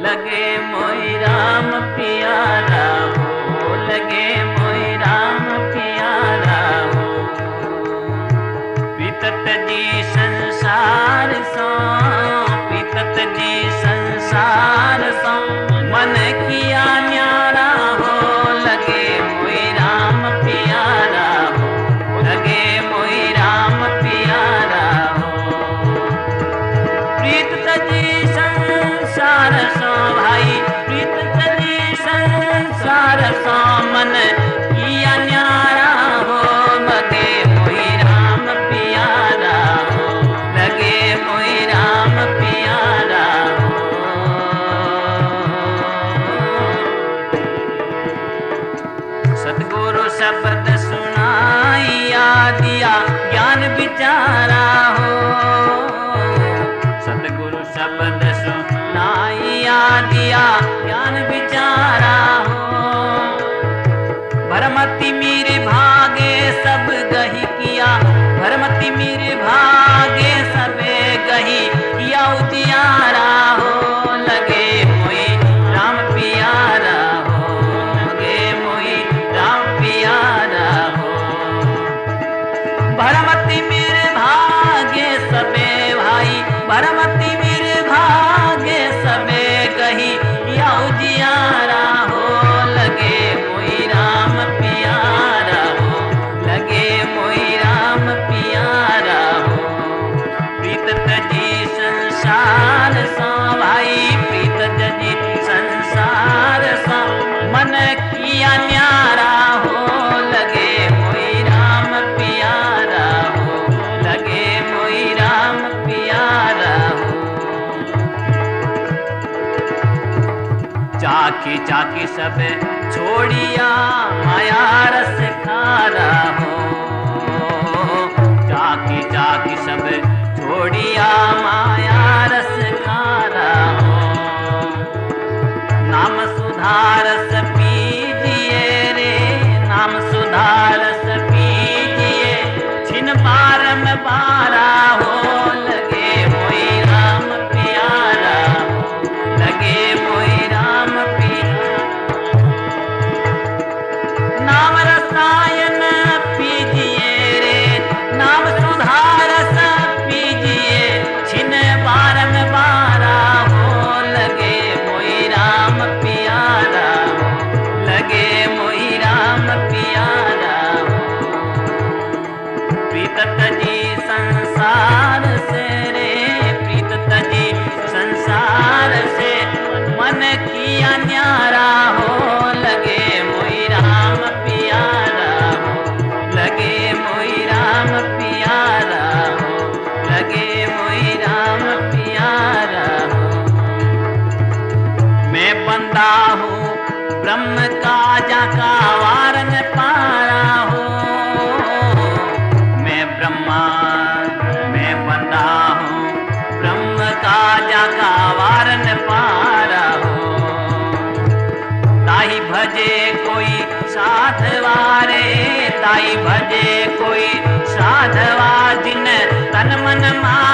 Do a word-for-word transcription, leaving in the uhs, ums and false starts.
लगे मोहि राम प्यारा हो, लगे मोहि राम प्यारा हो। प्रीतत जी संसार सो, प्रीतत जी संसार सो मन किया न्यारा हो। लगे मोहि राम प्यारा हो, लगे मोहि राम प्यारा हो। प्रीत तजी संसार सो भाई, प्रीत तजी संसार सो मन किया न्यारा हो। लगे मोहि राम प्यारा हो, लगे मोहि राम प्यारा हो। सतगुरु शब्द सुनाइया दिया ज्ञान विचारा हो। सतगुरु शब्द सुनाइया दिया ज्ञान विचारा हो। भरमति मेरे भागे सब गही किया, भरमति मेरे भागे सबे गही किया उजियारा हो। लगे मोहि राम प्यारा हो, लगे मोहि राम प्यारा हो। भरमति मेरे भागे सबे भाई, भरमति मेरे भागे सबे गही किया उजियारा हो। लगे मोहि राम प्यारा हो, लगे मोहि राम प्यारा हो। प्रीतत जी संसार सा भाई, प्रीतत जी संसार सा मन किया न्यारा हो। लगे मोहि राम प्यारा हो, लगे मोहि राम प्यारा हो। चाकी चाकी सब छोड़िया माया रस खारा हो। चाकी चाकी सब छोड़िया माया रस खारा हो। नाम सुधारस पीजिए रे, नाम सुधारस पीजिए छिन बारम बारा हो। लगे मोहि राम प्यारा हो, लगे मोहि राम प्यारा। नाम रसायन पीजिए रे, नाम सुधारस पीजिए छिन बारम बारा हो। लगे मोहि राम प्यारा हो, लगे मोहि राम प्यारा हो। प्रीतत जी संसार से रे, प्रीतत जी संसार से मन किया न्यारा हो। लगे मोहि राम प्यारा हो, लगे मोहि राम प्यारा हो, लगे मोहि राम प्यारा हो। मैं बंदा हूँ ब्रह्म का जाका वारन पारा हो। मैं ब्रह्मा मैं बंदा हूँ ब्रह्म का जाका वारन पारा हो। ताई भजे कोई साधवारे, ताई भजे कोई साधवा जिन तन मन मा